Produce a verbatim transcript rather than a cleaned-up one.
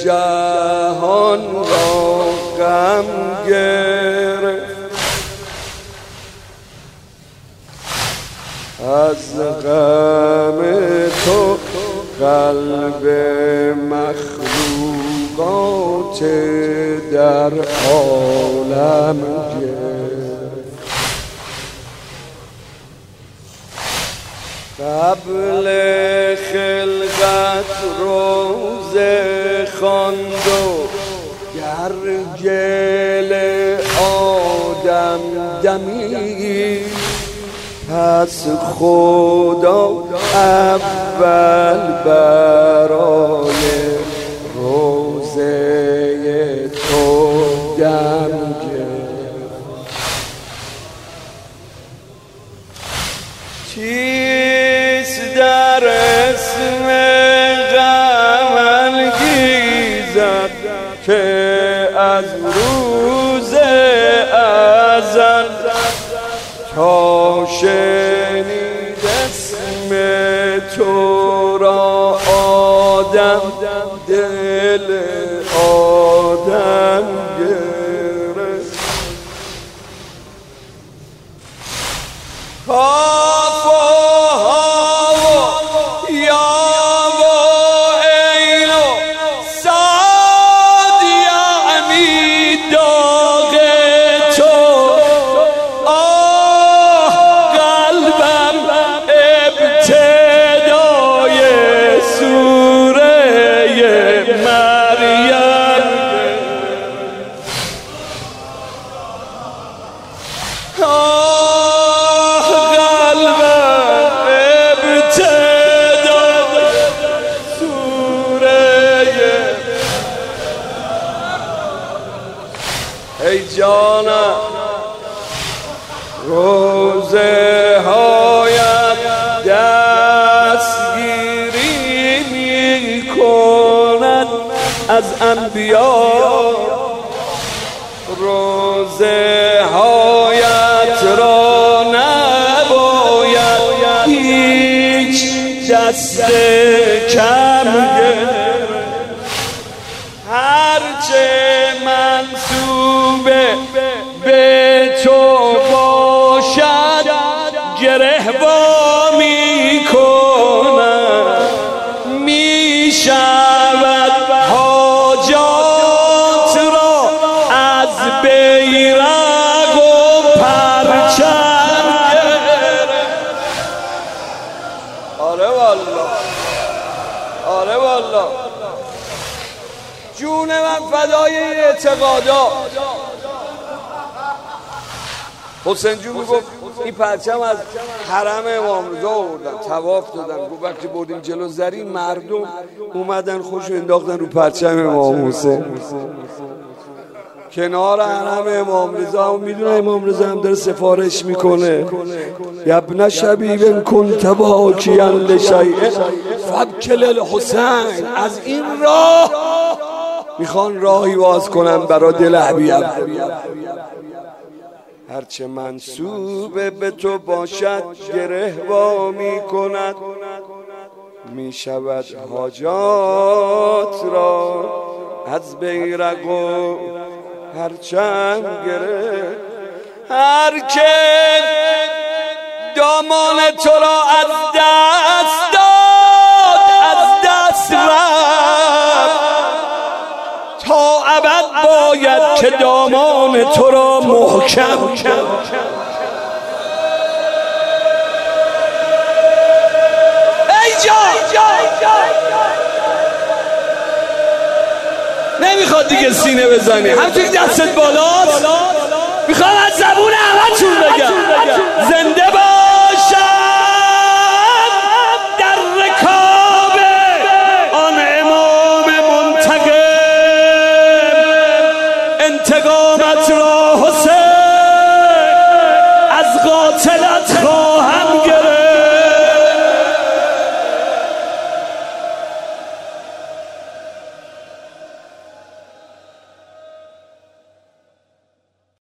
جهان را غم گرفت، از غم تو قلب مخلوقات در عالم گرفت. قبل خلقت روزه خواند و گرگل آدم دمید، پس خدا اول برای روزه تو دم گرفت. چیست در اسم غم انگیزد که از روز ازل تا شنید اسم تو را آدم دل آدم گرفت. کاف و ها و یا و عین و صاد یعنی داغ تو. آه قلبم ابتدای سوره مریم. آه قلبم ابتدای سوره. ای جانم روزه هایت دستگیری می کند از انبیا، روزه هایت را نباید هیچ دست کم گرفت. هرچه منسوب به تو باشد گره وا می کند، می شود حاجات را از بیرق و پرچم گرفت. آره والله، آره والله، جون من فدای اعتقادات. حسین جون میگفت این پرچم از حرم امام رضا آوردن، طواف دادن، گفت وقتی بردیم جلو زرین مردم اومدن خوش انداختن رو پرچم امام حسین کنار حرم امام رضا. هم میدونه امام رضا هم داره سفارش میکنه، ابن شبیب کنت باکیا لشیء فابکل الحسین. از این راه میخوان راهی باز کنن برا دل حبیب. هرچه منسوب به تو باشد گره وا می کند، می شود حاجات را از بیرق و پرچم گرفت. هر که دامان تو را از دست داد از دست رفت، تا ابد باید که دامان تو را محکم کرد. ای جان نمیخواد دیگه سینه بزنی، همچنین دستت بالاست. میخوام از زبون همتون بگم زنده باشم در رکاب آن امام منتقم. انتقامت را حسین از قاتلت خواهد